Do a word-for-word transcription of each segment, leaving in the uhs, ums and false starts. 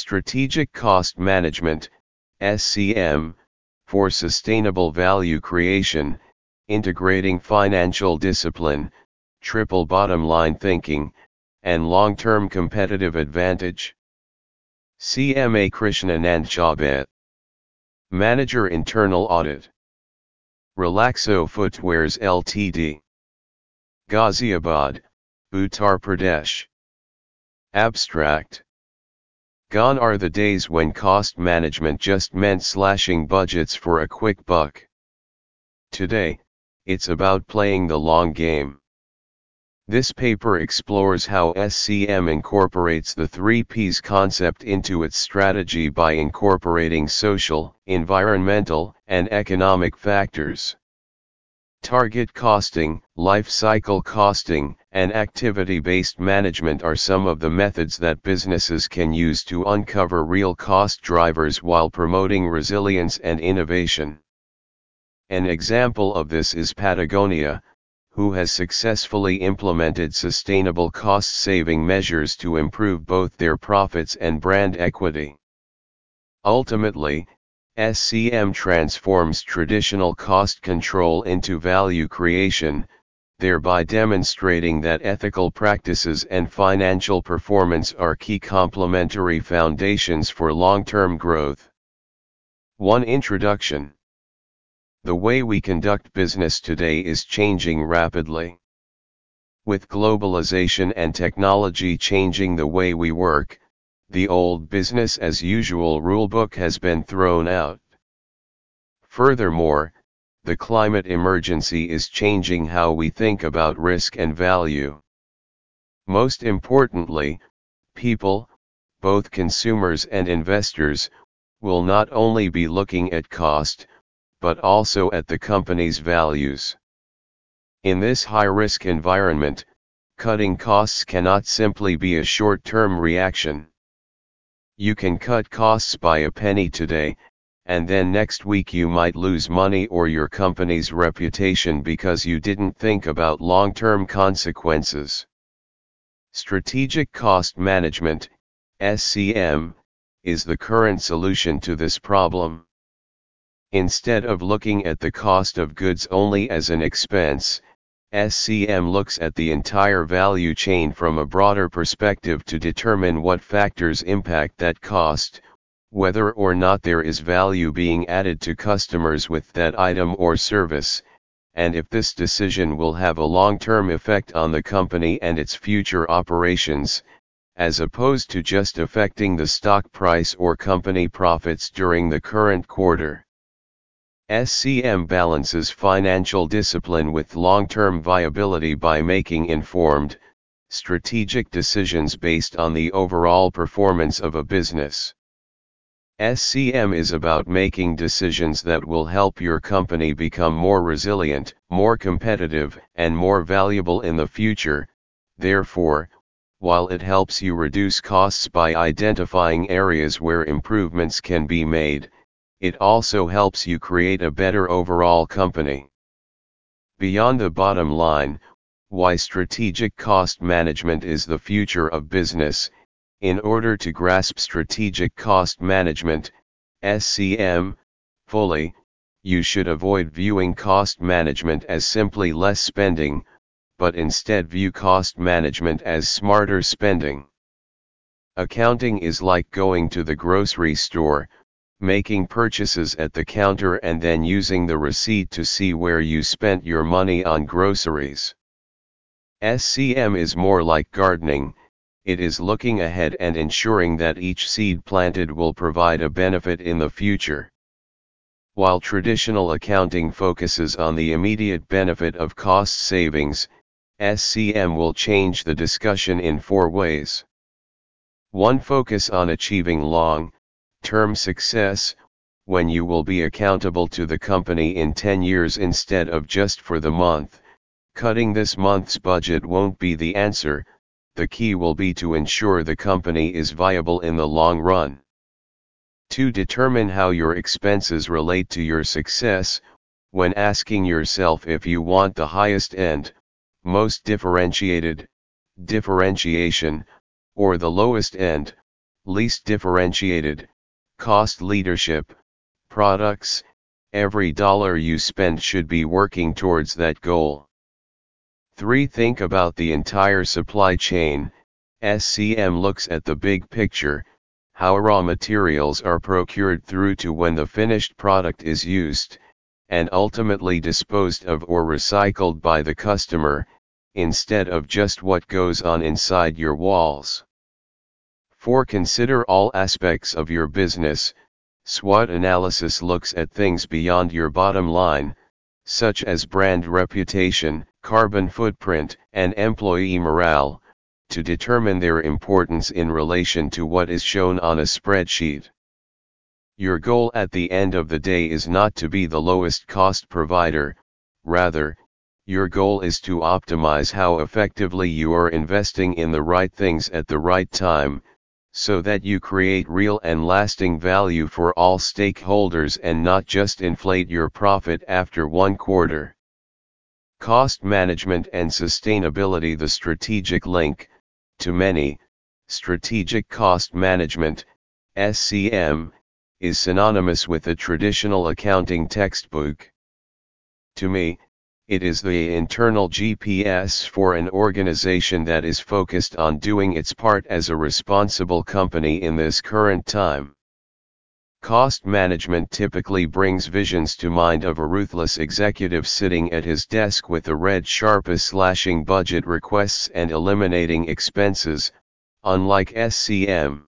Strategic Cost Management, S C M, for sustainable value creation, integrating financial discipline, triple bottom line thinking, and long-term competitive advantage. C M A Krishnanand Chaubet. Manager Internal Audit. Relaxo Footwears Limited. Ghaziabad, Uttar Pradesh. Abstract. Gone are the days when cost management just meant slashing budgets for a quick buck. Today, it's about playing the long game. This paper explores how S C M incorporates the three P's concept into its strategy by incorporating social, environmental, and economic factors. Target costing, life cycle costing, and activity-based management are some of the methods that businesses can use to uncover real cost drivers while promoting resilience and innovation. An example of this is Patagonia, who has successfully implemented sustainable cost-saving measures to improve both their profits and brand equity. Ultimately, S C M transforms traditional cost control into value creation, thereby demonstrating that ethical practices and financial performance are key complementary foundations for long-term growth. one Introduction. The way we conduct business today is changing rapidly. With globalization and technology changing the way we work, the old business as usual rulebook has been thrown out. Furthermore, the climate emergency is changing how we think about risk and value. Most importantly, people, both consumers and investors, will not only be looking at cost, but also at the company's values. In this high-risk environment, cutting costs cannot simply be a short-term reaction. You can cut costs by a penny today, and then next week you might lose money or your company's reputation because you didn't think about long-term consequences. Strategic Cost Management, S C M, is the current solution to this problem. Instead of looking at the cost of goods only as an expense, S C M looks at the entire value chain from a broader perspective to determine what factors impact that cost, whether or not there is value being added to customers with that item or service, and if this decision will have a long-term effect on the company and its future operations, as opposed to just affecting the stock price or company profits during the current quarter. S C M balances financial discipline with long-term viability by making informed, strategic decisions based on the overall performance of a business. S C M is about making decisions that will help your company become more resilient, more competitive, and more valuable in the future. Therefore, while it helps you reduce costs by identifying areas where improvements can be made, it also helps you create a better overall company. Beyond the bottom line, why strategic cost management is the future of business. In order to grasp strategic cost management, S C M, fully, you should avoid viewing cost management as simply less spending, but instead view cost management as smarter spending. Accounting is like going to the grocery store, making purchases at the counter and then using the receipt to see where you spent your money on groceries. S C M is more like gardening. It is looking ahead and ensuring that each seed planted will provide a benefit in the future. While traditional accounting focuses on the immediate benefit of cost savings, S C M will change the discussion in four ways. one Focus on achieving long-term success, when you will be accountable to the company in ten years instead of just for the month. Cutting this month's budget won't be the answer. The key will be to ensure the company is viable in the long run. two Determine how your expenses relate to your success, when asking yourself if you want the highest end, most differentiated, differentiation, or the lowest end, least differentiated, cost leadership, products. Every dollar you spend should be working towards that goal. three. Think about the entire supply chain. S C M looks at the big picture, how raw materials are procured through to when the finished product is used, and ultimately disposed of or recycled by the customer, instead of just what goes on inside your walls. four. Consider all aspects of your business. SWOT analysis looks at things beyond your bottom line, such as brand reputation, carbon footprint, and employee morale, to determine their importance in relation to what is shown on a spreadsheet. Your goal at the end of the day is not to be the lowest cost provider, rather, your goal is to optimize how effectively you are investing in the right things at the right time, so that you create real and lasting value for all stakeholders and not just inflate your profit after one quarter. Cost management and sustainability. The strategic link. To many, strategic cost management, S C M, is synonymous with a traditional accounting textbook. To me, it is the internal G P S for an organization that is focused on doing its part as a responsible company in this current time. Cost management typically brings visions to mind of a ruthless executive sitting at his desk with a red sharpie slashing budget requests and eliminating expenses, unlike S C M.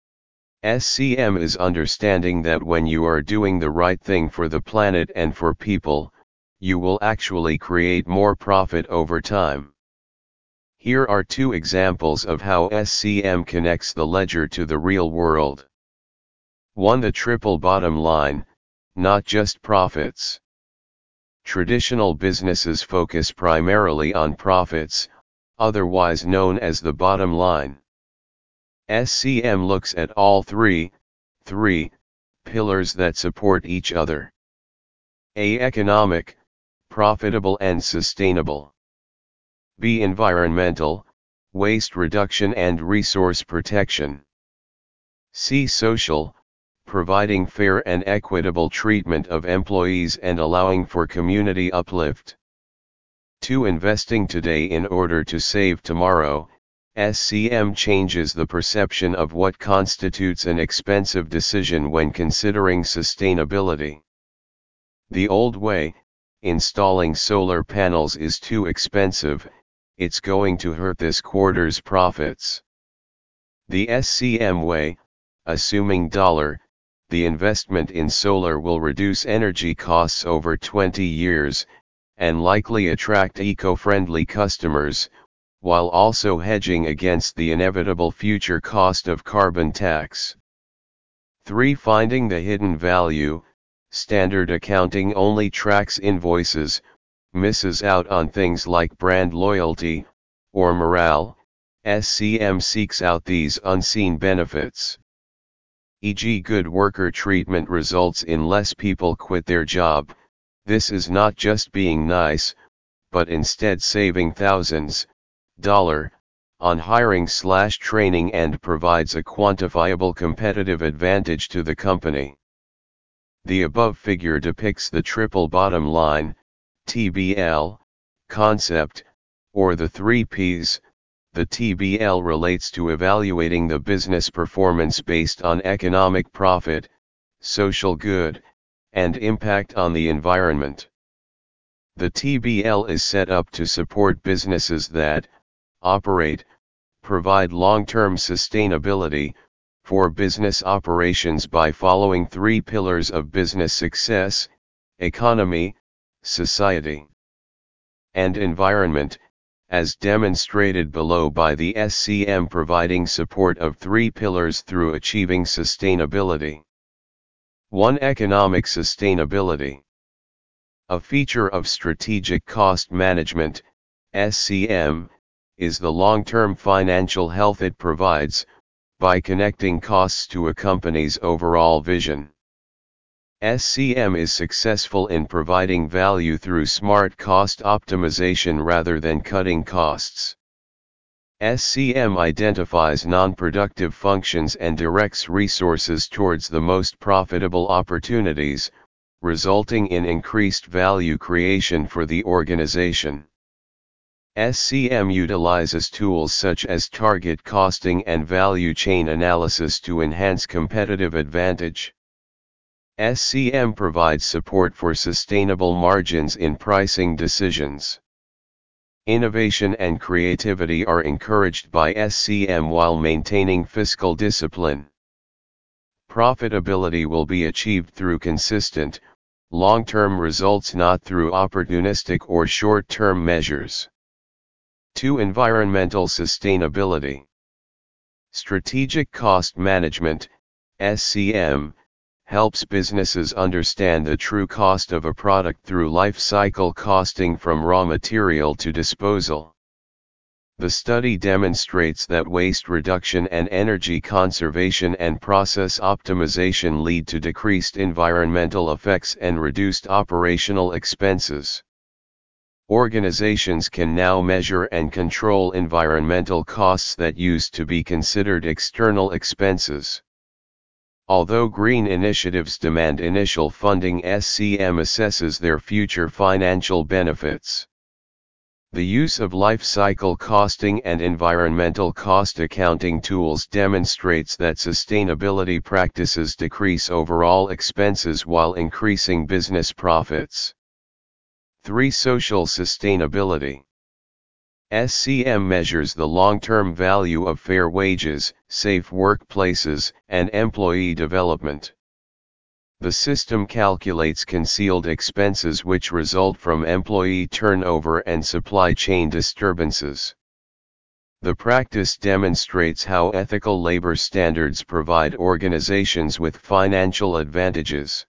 S C M is understanding that when you are doing the right thing for the planet and for people, you will actually create more profit over time. Here are two examples of how S C M connects the ledger to the real world. one. The triple bottom line, not just profits. Traditional businesses focus primarily on profits, otherwise known as the bottom line. S C M looks at all three, three, pillars that support each other. A. Economic, profitable and sustainable. B. Environmental, waste reduction and resource protection. C. Social, providing fair and equitable treatment of employees and allowing for community uplift. two. Investing today in order to save tomorrow. S C M changes the perception of what constitutes an expensive decision when considering sustainability. The old way, installing solar panels is too expensive, it's going to hurt this quarter's profits. The S C M way, assuming dollar, the investment in solar will reduce energy costs over twenty years, and likely attract eco-friendly customers, while also hedging against the inevitable future cost of carbon tax. three. Finding the hidden value. Standard accounting only tracks invoices, misses out on things like brand loyalty, or morale. S C M seeks out these unseen benefits. for example, good worker treatment results in less people quit their job. This is not just being nice, but instead saving thousands, dollar, on hiring slash training and provides a quantifiable competitive advantage to the company. The above figure depicts the triple bottom line, T B L, concept, or the three P's. The T B L relates to evaluating the business performance based on economic profit, social good, and impact on the environment. The T B L is set up to support businesses that operate, provide long-term sustainability for business operations by following three pillars of business success: economy, society, and environment, as demonstrated below by the S C M providing support of three pillars through achieving sustainability. one. Economic sustainability. A feature of strategic cost management, S C M, is the long-term financial health it provides, by connecting costs to a company's overall vision. S C M is successful in providing value through smart cost optimization rather than cutting costs. S C M identifies non-productive functions and directs resources towards the most profitable opportunities, resulting in increased value creation for the organization. S C M utilizes tools such as target costing and value chain analysis to enhance competitive advantage. S C M provides support for sustainable margins in pricing decisions. Innovation and creativity are encouraged by S C M while maintaining fiscal discipline. Profitability will be achieved through consistent, long-term results, not through opportunistic or short-term measures. two. Environmental sustainability. Strategic cost management, S C M, helps businesses understand the true cost of a product through life cycle costing from raw material to disposal. The study demonstrates that waste reduction and energy conservation and process optimization lead to decreased environmental effects and reduced operational expenses. Organizations can now measure and control environmental costs that used to be considered external expenses. Although green initiatives demand initial funding, S C M assesses their future financial benefits. The use of life cycle costing and environmental cost accounting tools demonstrates that sustainability practices decrease overall expenses while increasing business profits. three. Social sustainability. S C M measures the long-term value of fair wages, safe workplaces, and employee development. The system calculates concealed expenses which result from employee turnover and supply chain disturbances. The practice demonstrates how ethical labor standards provide organizations with financial advantages.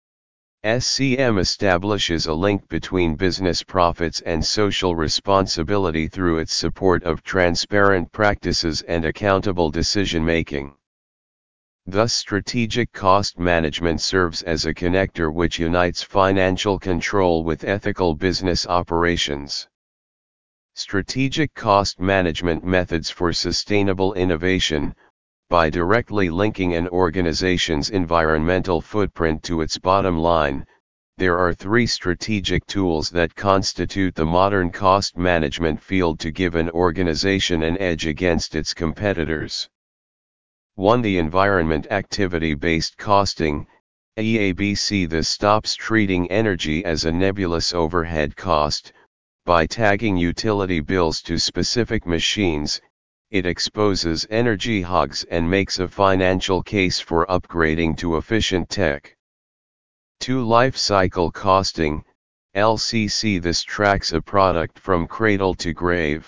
S C M establishes a link between business profits and social responsibility through its support of transparent practices and accountable decision-making. Thus, strategic cost management serves as a connector which unites financial control with ethical business operations. Strategic cost management methods for sustainable innovation. By directly linking an organization's environmental footprint to its bottom line, there are three strategic tools that constitute the modern cost management field to give an organization an edge against its competitors. one. The environment activity-based costing, E A B C. This stops treating energy as a nebulous overhead cost. By tagging utility bills to specific machines, it exposes energy hogs and makes a financial case for upgrading to efficient tech. two. Life cycle costing, L C C. This tracks a product from cradle to grave.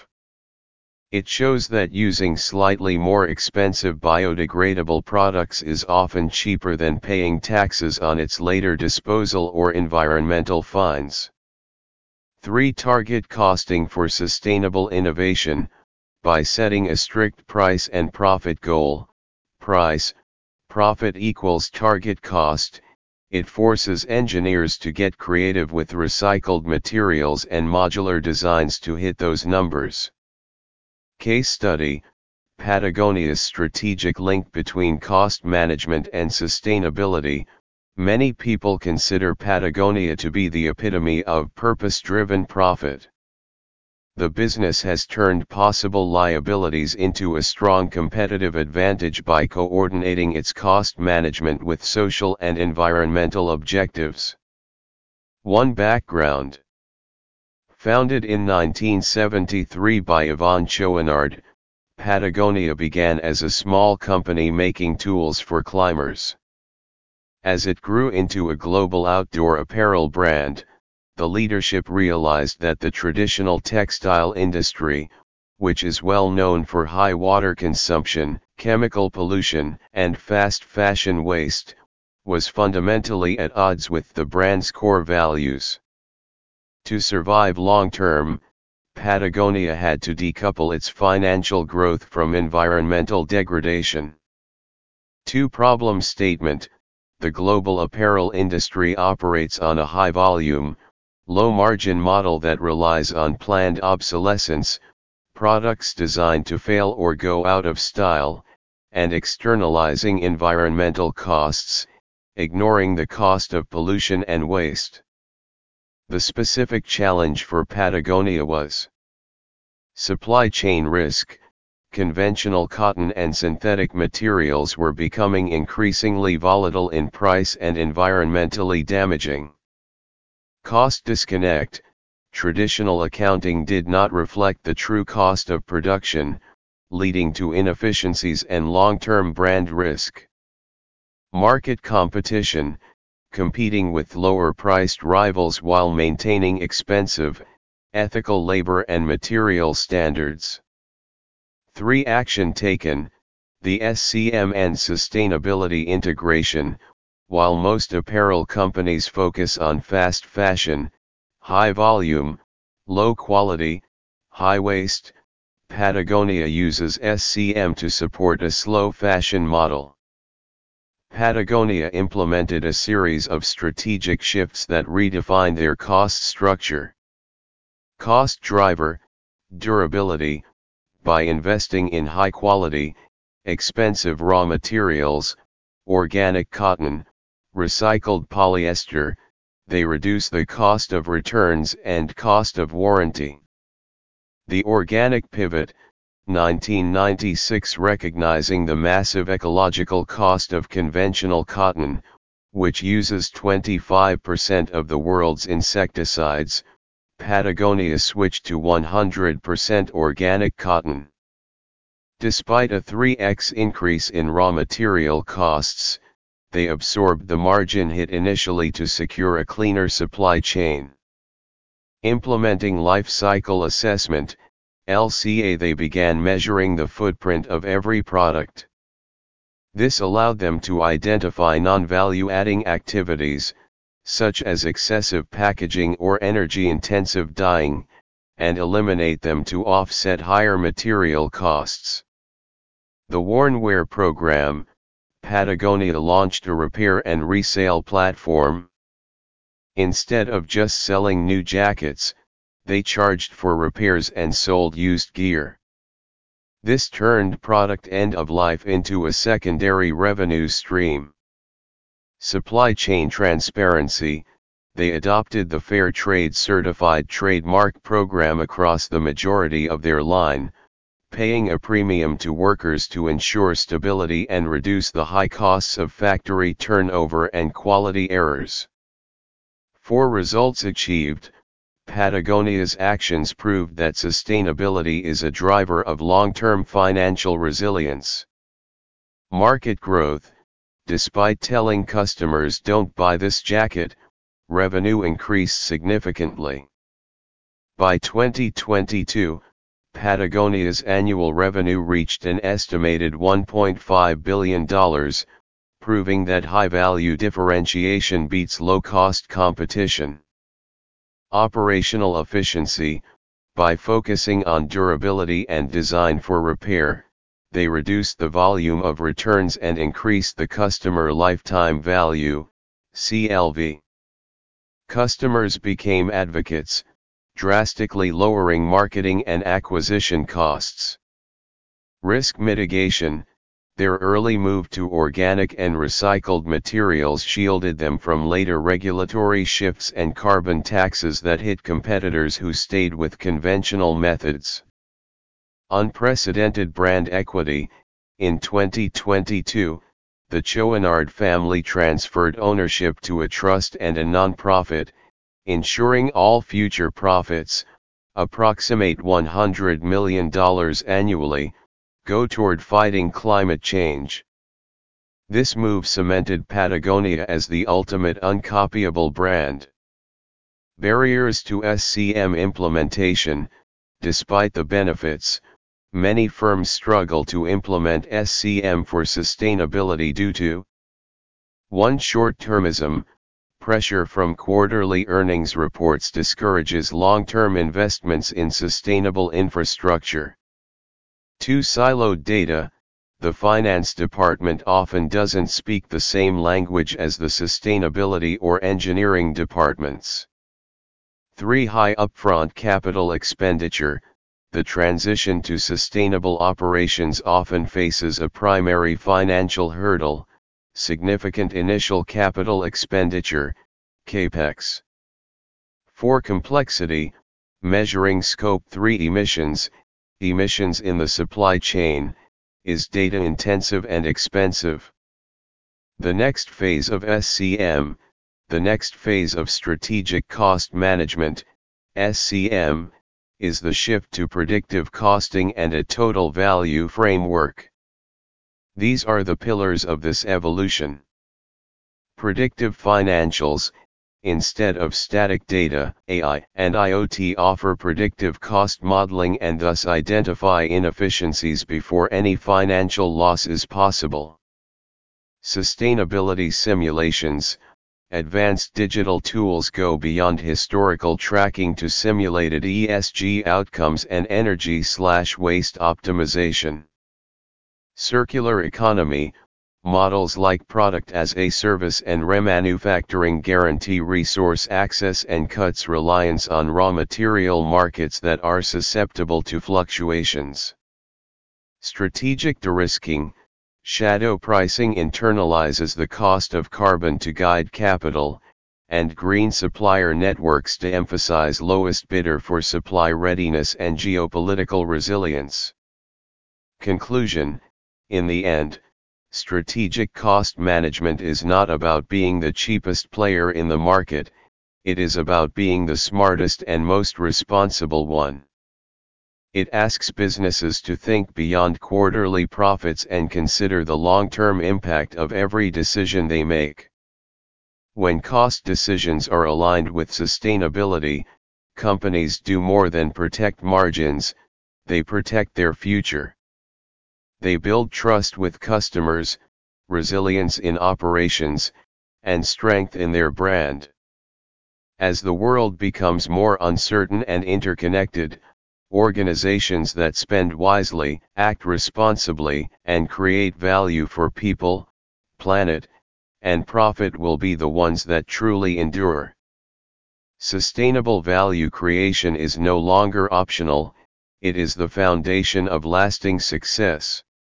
It shows that using slightly more expensive biodegradable products is often cheaper than paying taxes on its later disposal or environmental fines. three. Target costing for sustainable innovation. By setting a strict price and profit goal, price, profit equals target cost, it forces engineers to get creative with recycled materials and modular designs to hit those numbers. Case study: Patagonia's strategic link between cost management and sustainability. Many people consider Patagonia to be the epitome of purpose-driven profit. The business has turned possible liabilities into a strong competitive advantage by coordinating its cost management with social and environmental objectives. one. Background. Founded in nineteen seventy-three by Yvon Chouinard, Patagonia began as a small company making tools for climbers. As it grew into a global outdoor apparel brand, the leadership realized that the traditional textile industry, which is well known for high water consumption, chemical pollution, and fast fashion waste, was fundamentally at odds with the brand's core values. To survive long-term, Patagonia had to decouple its financial growth from environmental degradation. two. Problem statement: the global apparel industry operates on a high-volume, low-margin model that relies on planned obsolescence. products designed to fail or go out of style, and externalizing environmental costs, ignoring the cost of pollution and waste. The specific challenge for Patagonia was supply chain risk. Conventional cotton and synthetic materials were becoming increasingly volatile in price and environmentally damaging. Cost disconnect. Traditional accounting did not reflect the true cost of production, leading to inefficiencies and long-term brand risk. Market competition. Competing with lower-priced rivals while maintaining expensive, ethical labor and material standards. three Action taken. The S C M and sustainability integration. While most apparel companies focus on fast fashion, high volume, low quality, high waste, Patagonia uses S C M to support a slow fashion model. Patagonia implemented a series of strategic shifts that redefined their cost structure. Cost driver, durability. By investing in high-quality, expensive raw materials, organic cotton, recycled polyester, they reduce the cost of returns and cost of warranty. The organic pivot, nineteen ninety-six, recognizing the massive ecological cost of conventional cotton, which uses twenty-five percent of the world's insecticides, Patagonia switched to one hundred percent organic cotton. Despite a three x increase in raw material costs, they absorbed the margin hit initially to secure a cleaner supply chain. Implementing life cycle assessment, L C A, they began measuring the footprint of every product. This allowed them to identify non-value-adding activities, such as excessive packaging or energy-intensive dyeing, and eliminate them to offset higher material costs. The Worn Wear program. Patagonia launched a repair and resale platform. Instead of just selling new jackets, they charged for repairs and sold used gear. This turned product end of life into a secondary revenue stream. Supply chain transparency. They adopted the Fair Trade Certified Trademark program across the majority of their line, paying a premium to workers to ensure stability and reduce the high costs of factory turnover and quality errors. For results achieved, Patagonia's actions proved that sustainability is a driver of long-term financial resilience. Market growth. Despite telling customers don't buy this jacket, revenue increased significantly. By twenty twenty-two, Patagonia's annual revenue reached an estimated one point five billion dollars, proving that high-value differentiation beats low-cost competition. Operational efficiency. By focusing on durability and design for repair, they reduced the volume of returns and increased the customer lifetime value, C L V. Customers became advocates, drastically lowering marketing and acquisition costs. Risk mitigation. Their early move to organic and recycled materials shielded them from later regulatory shifts and carbon taxes that hit competitors who stayed with conventional methods. Unprecedented brand equity. In twenty twenty-two, the Chouinard family transferred ownership to a trust and a nonprofit, ensuring all future profits, approximate one hundred million dollars annually, go toward fighting climate change. This move cemented Patagonia as the ultimate uncopyable brand. Barriers to S C M implementation. Despite the benefits, many firms struggle to implement S C M for sustainability due to one Short-termism. Pressure from quarterly earnings reports discourages long-term investments in sustainable infrastructure. two Siloed data. The finance department often doesn't speak the same language as the sustainability or engineering departments. three High upfront capital expenditure. the transition to sustainable operations often faces a primary financial hurdle: significant initial capital expenditure, CAPEX. For complexity, measuring Scope three emissions, emissions in the supply chain, is data-intensive and expensive. The next phase of S C M, the next phase of Strategic Cost Management, S C M, is the shift to predictive costing and a total value framework. These are the pillars of this evolution. Predictive financials, instead of static data, A I and I O T offer predictive cost modeling and thus identify inefficiencies before any financial loss is possible. Sustainability simulations, advanced digital tools go beyond historical tracking to simulated E S G outcomes and energy/waste optimization. Circular economy, models like product as a service and remanufacturing guarantee resource access and cuts reliance on raw material markets that are susceptible to fluctuations. Strategic de-risking, shadow pricing internalizes the cost of carbon to guide capital, and green supplier networks to emphasize lowest bidder for supply readiness and geopolitical resilience. Conclusion: in the end, strategic cost management is not about being the cheapest player in the market, it is about being the smartest and most responsible one. It asks businesses to think beyond quarterly profits and consider the long-term impact of every decision they make. When cost decisions are aligned with sustainability, companies do more than protect margins, they protect their future. They build trust with customers, resilience in operations, and strength in their brand. As the world becomes more uncertain and interconnected, organizations that spend wisely, act responsibly, and create value for people, planet, and profit will be the ones that truly endure. Sustainable value creation is no longer optional, it is the foundation of lasting success.